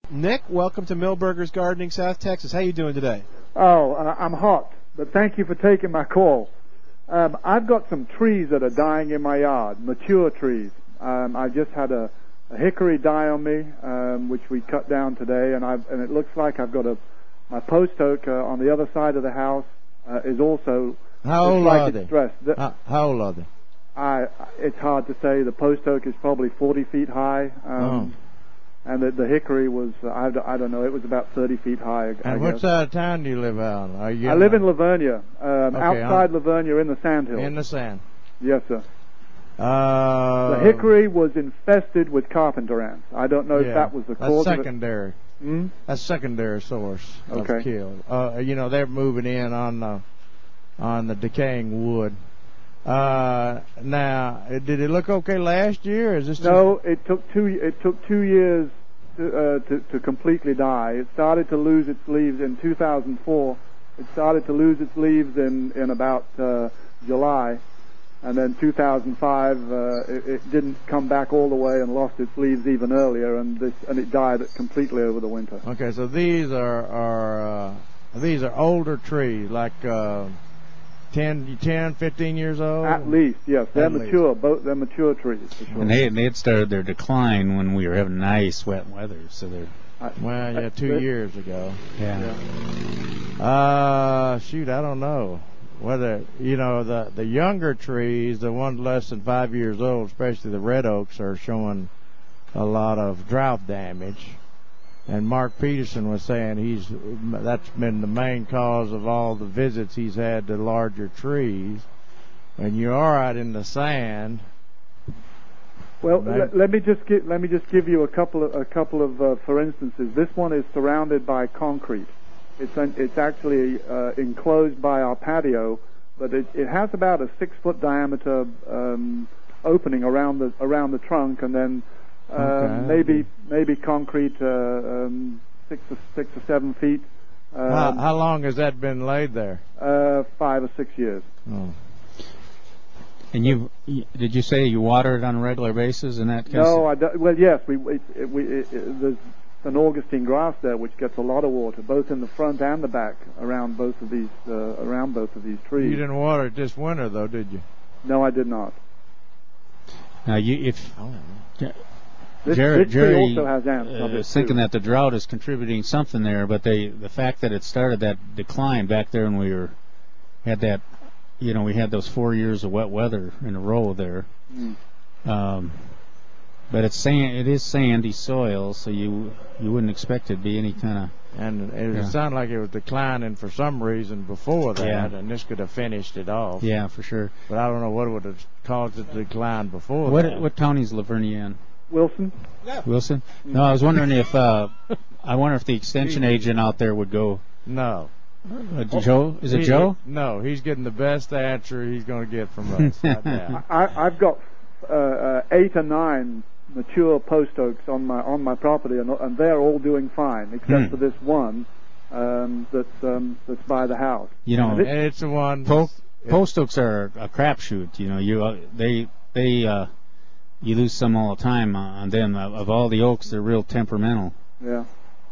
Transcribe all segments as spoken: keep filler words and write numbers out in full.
Nick, welcome to Millburgers Gardening, South Texas. How you doing today? Oh, uh, I'm hot, but thank you for taking my call. Um, I've got some trees that are dying in my yard, mature trees. Um, I just had a, a hickory die on me, um, which we cut down today, and I've, and it looks like I've got a my post oak uh, on the other side of the house uh, is also how old like are they? Stressed. The, how, how old are they? I it's hard to say. The post oak is probably forty feet high. Um, oh. And the, the hickory was, uh, I, I don't know, it was about thirty feet high. I and what guess. side of town do you live on? Are you I live in Lavernia, um, okay, outside I'm, Lavernia in the sandhills. In the sand. Yes, sir. Uh, the hickory was infested with carpenter ants. I don't know yeah, if that was the cause that's secondary. of it. Hmm? That's secondary source okay. of kill. Uh, you know, they're moving in on the, on the decaying wood. Uh, now, did it look okay last year? Or is this no, it took two. It took two years to, uh, to to completely die. It started to lose its leaves in two thousand four. It started to lose its leaves in in about uh, July, and then two thousand five uh, it, it didn't come back all the way and lost its leaves even earlier, and this and it died completely over the winter. Okay, so these are are uh, these are older trees, like. Uh, ten, ten, fifteen years old? At least, yes. They're At mature. Least. Both they're mature trees. For sure. And they they had started their decline when we were having nice wet weather, so they're. I, well, yeah, two they, years ago. Yeah. yeah. Uh, shoot, I don't know whether you know the the younger trees, the ones less than five years old, especially the red oaks, are showing a lot of drought damage. And Mark Peterson was saying he's that's been the main cause of all the visits he's had to larger trees. When you are out in the sand. Well, let, let me just give, let me just give you a couple of a couple of uh, for instances. This one is surrounded by concrete. It's an, it's actually uh, enclosed by our patio, but it, it has about a six foot diameter um, opening around the around the trunk, and then. Um, okay. Maybe maybe concrete uh, um, six or six or seven feet. Um, how, how long has that been laid there? Uh, five or six years. Oh. And you did you say you water it on a regular basis in that case? No, I don't, well yes, we it, it, we it, it, there's an Augustine grass there which gets a lot of water, both in the front and the back around both of these uh, around both of these trees. You didn't water it this winter though, did you? No, I did not. Now you if. Oh. This, Jerry, this Jerry also has ants uh, is thinking that the drought is contributing something there, but they the fact that it started that decline back there when we were had that, you know, we had those four years of wet weather in a row there. Mm. Um, but it's sand, it is sandy soil, so you you wouldn't expect it to be any kind of. And it yeah. sounded like it was declining for some reason before that, yeah. and this could have finished it off. Yeah, for sure. But I don't know what would have caused it to decline before what, that. What county's Lavernia in? Wilson. Yeah. Wilson? No, I was wondering if uh, I wonder if the extension agent out there would go. No. Uh, Joe? Is it he, Joe? No, he's getting the best answer he's going to get from us right now. I, I've got uh, uh, eight or nine mature post oaks on my on my property, and, and they're all doing fine except hmm. for this one um, that's um, that's by the house. You know, and it's the one. Po- post oaks are a crapshoot. You know, you uh, they they. Uh, You lose some all the time on them. Of all the oaks, they're real temperamental. Yeah.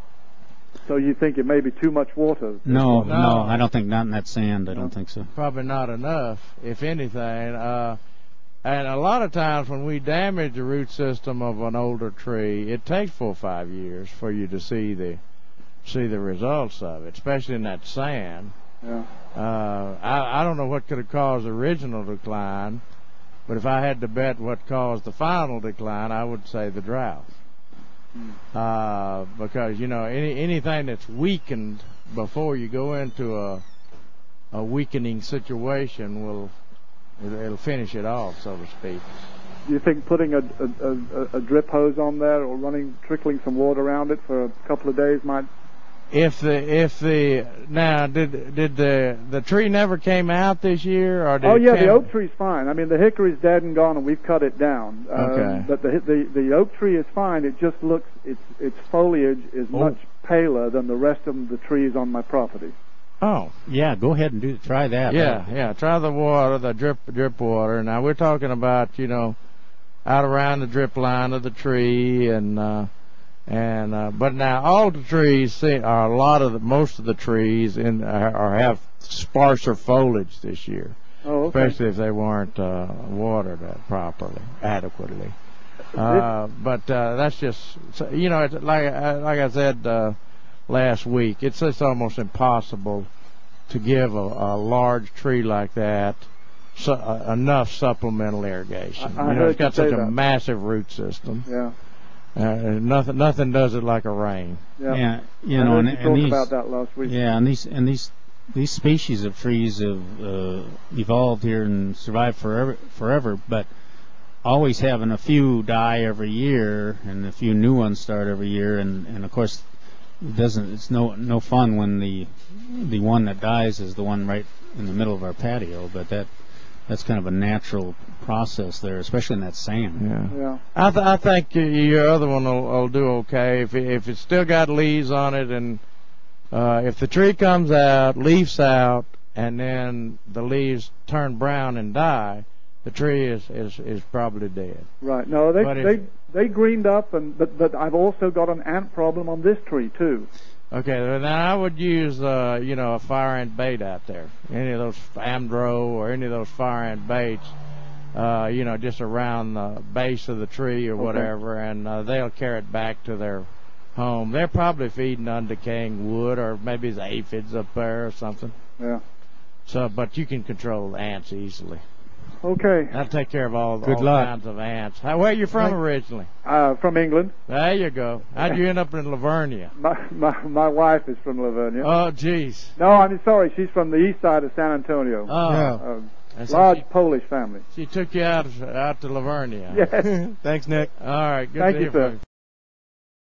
So you think it may be too much water? No, no, no, I don't think not in that sand. I no. don't think so. Probably not enough, if anything. Uh, and a lot of times when we damage the root system of an older tree, it takes four or five years for you to see the see the results of it, especially in that sand. Yeah. Uh, I, I don't know what could have caused the original decline. But if I had to bet what caused the final decline, I would say the drought. Mm. Uh, because, you know, any anything that's weakened before you go into a a weakening situation will it'll, it'll finish it off, so to speak. Do you think putting a, a, a, a drip hose on there or running trickling some water around it for a couple of days might? If the if the now did did the the tree never came out this year or did oh yeah it the oak tree's fine. I mean the hickory's dead and gone and we've cut it down. Okay. Um, but the, the the oak tree is fine. It just looks its its foliage is oh. much paler than the rest of the trees on my property. Oh yeah, go ahead and do try that. Yeah, man. yeah. Try the water, the drip drip water. Now we're talking about you know out around the drip line of the tree and. Uh, And uh, but now all the trees, see, are a lot of the, most of the trees in are, are have sparser foliage this year, Oh, okay. especially if they weren't uh, watered uh, properly, adequately. Uh, but uh, that's just, so, you know, it's like uh, like I said uh, last week, it's just almost impossible to give a, a large tree like that su- uh, enough supplemental irrigation. I, I you know, heard it's got you say such a that. massive root system. Yeah. Uh, nothing, nothing does it like a rain. Yeah. Yeah, you I know, heard and, you and talk these, about that last week. yeah, and these and these these species of trees have uh, evolved here and survived forever, forever, but always having a few die every year and a few new ones start every year, and, and of course, it doesn't. It's no no fun when the the one that dies is the one right in the middle of our patio, but that. That's kind of a natural process there, especially in that sand. Yeah. Yeah. I, th- I think y- your other one will, will do okay if it, if it's still got leaves on it, and uh, if the tree comes out, leaves out, and then the leaves turn brown and die, the tree is, is, is probably dead. Right. No, they But if- they they greened up, and but but I've also got an ant problem on this tree too. Okay, then I would use uh, you know a fire ant bait out there. Any of those Amdro or any of those fire ant baits, uh, you know, just around the base of the tree or Okay. whatever, and uh, they'll carry it back to their home. They're probably feeding on decaying wood, or maybe it's aphids up there or something. Yeah. So, but you can control ants easily. Okay. That'll take care of all, Good all luck. kinds of ants. How, where are you from Thank- originally? Uh, from England. There you go. How'd you end up in Lavernia? My my my wife is from Lavernia. Oh, jeez. No, I'm sorry. She's from the east side of San Antonio. Oh, Yeah. Um, and so large she- Polish family. She took you out out to Lavernia. Yes. Thanks, Nick. All right. Good Thank to you, hear from sir. you.